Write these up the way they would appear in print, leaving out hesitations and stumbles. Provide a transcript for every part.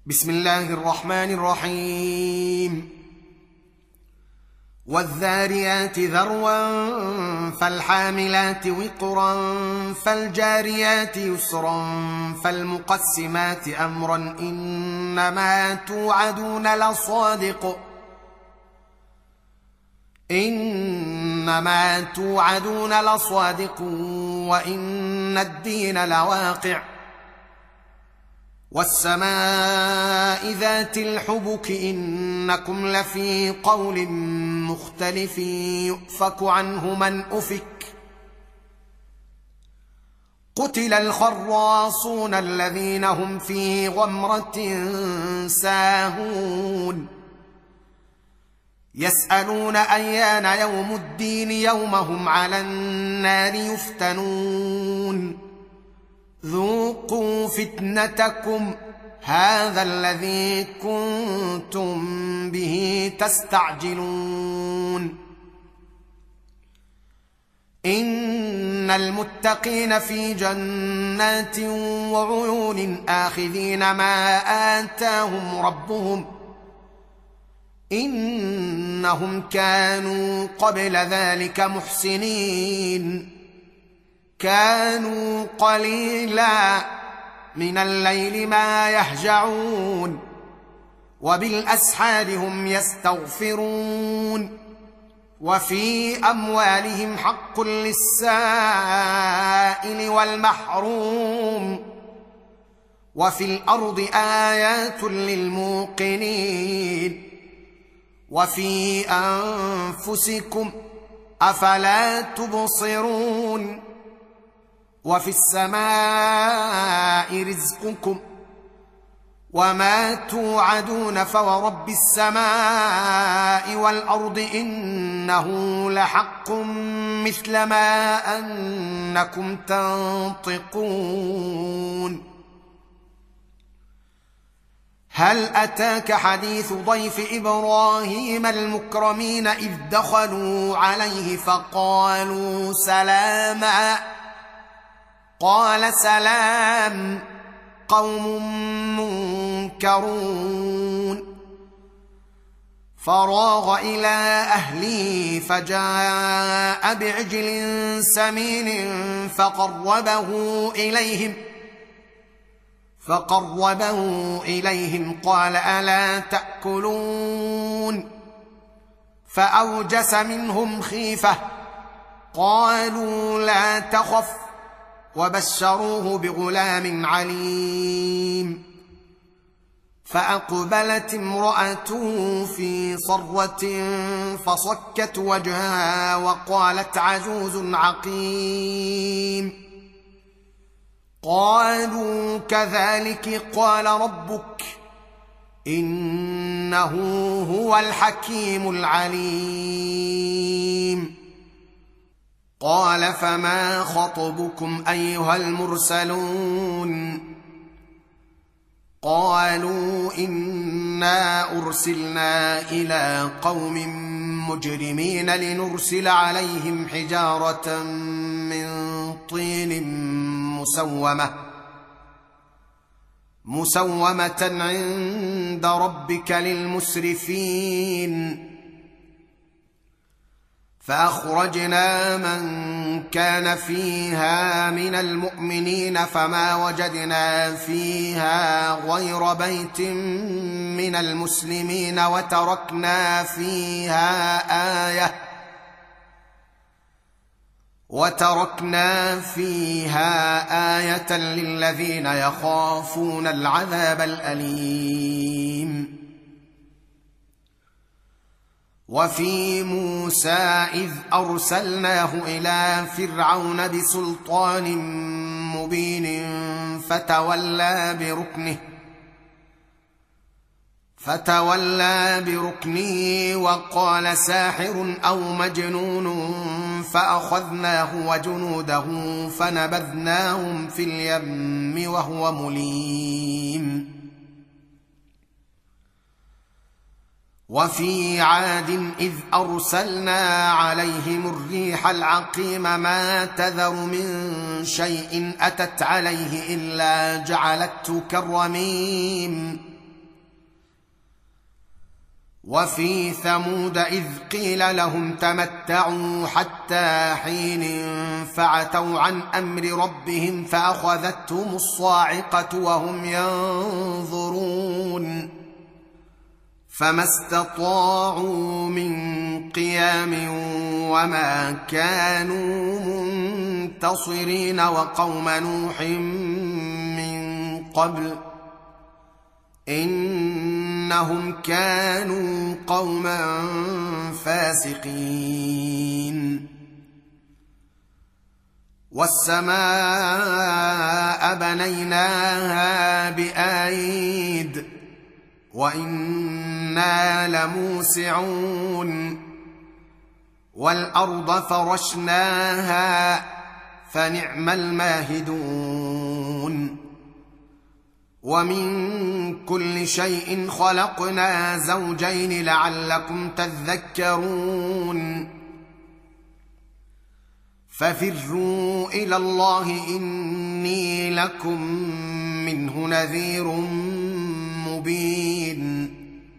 بسم الله الرحمن الرحيم. والذاريات ذروا فالحاملات وقرا فالجاريات يسرا فالمقسمات أمرا إنما توعدون لصادق وإن الدين لواقع. والسماء ذات الحبك إنكم لفي قول مختلف يؤفك عنه من أفك. قتل الخراصون الذين هم في غمرة ساهون يسألون أيان يوم الدين يوم هم على النار يفتنون. ذوقوا فتنتكم هذا الذي كنتم به تستعجلون. إن المتقين في جنات وعيون آخذين ما آتاهم ربهم إنهم كانوا قبل ذلك محسنين. كانوا قليلا من الليل ما يهجعون وبالأسحار هم يستغفرون. وفي أموالهم حق للسائل والمحروم. وفي الأرض آيات للموقنين. وفي أنفسكم أفلا تبصرون. وفي السماء رزقكم وما توعدون فورب السماء والأرض إنه لحق مثل ما أنكم تنطقون. هل أتاك حديث ضيف إبراهيم المكرمين إذ دخلوا عليه فقالوا سلاما قال سلام قوم منكرون. فراغ إلى أهله فجاء بعجل سمين فقربه إليهم قال ألا تأكلون. فأوجس منهم خيفة قالوا لا تخف وبشروه بغلام عليم. فأقبلت امرأته في صرة فصكت وجهها وقالت عجوز عقيم. قالوا كذلك قال ربك إنه هو الحكيم العليم. قال فما خطبكم أيها المرسلون. قالوا إنا أرسلنا إلى قوم مجرمين لنرسل عليهم حجارة من طين مسومة عند ربك للمسرفين. فأخرجنا من كان فيها من المؤمنين فما وجدنا فيها غير بيت من المسلمين وتركنا فيها آية للذين يخافون العذاب الأليم. وفي موسى إذ أرسلناه إلى فرعون بسلطان مبين فتولى بركنه وقال ساحر أو مجنون. فأخذناه وجنوده فنبذناهم في اليم وهو مليم. وفي عاد إذ أرسلنا عليهم الريح العقيم ما تذر من شيء أتت عليه إلا جعلته كالرميم. وفي ثمود إذ قيل لهم تمتعوا حتى حين فعتوا عن أمر ربهم فأخذتهم الصاعقة وهم ينظرون فما استطاعوا من قيام وما كانوا منتصرين وقوم نوح من قبل إنهم كانوا قوما فاسقين والسماء بنيناها بأيد وإنا لموسعون والأرض فرشناها فنعم الماهدون ومن كل شيء خلقنا زوجين لعلكم تذكرون ففروا إلى الله إني لكم منه نذير مبين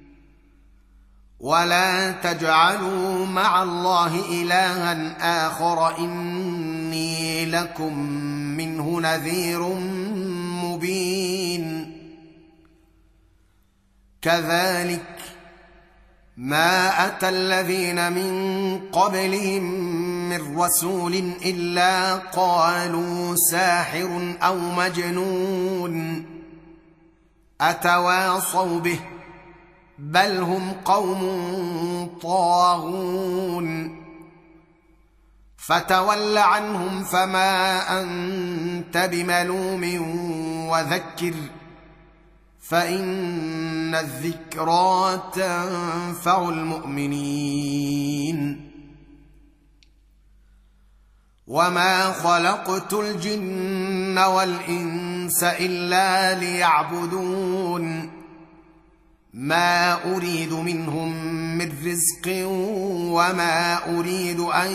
ولا تجعلوا مع الله إلها آخر إني لكم منه نذير مبين كذلك ما أتى الذين من قبلهم من رسول إلا قالوا ساحر أو مجنون أتواصوا به بل هم قوم طاغون فتول عنهم فما أنت بملوم وذكر فإن الذكرى تنفع المؤمنين وما خلقت الجن والإنس إلا ليعبدون ما أريد منهم من رزق وما أريد أن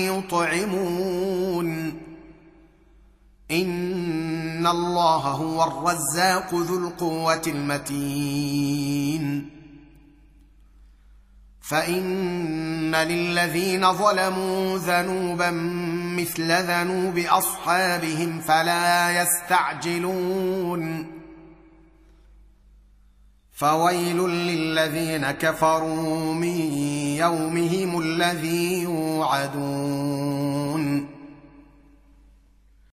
يطعمون إن الله هو الرزاق ذو القوة المتين فإن للذين ظلموا ذنوبا مثل ذنوب أصحابهم فلا يستعجلون فويل للذين كفروا من يومهم الذي يوعدون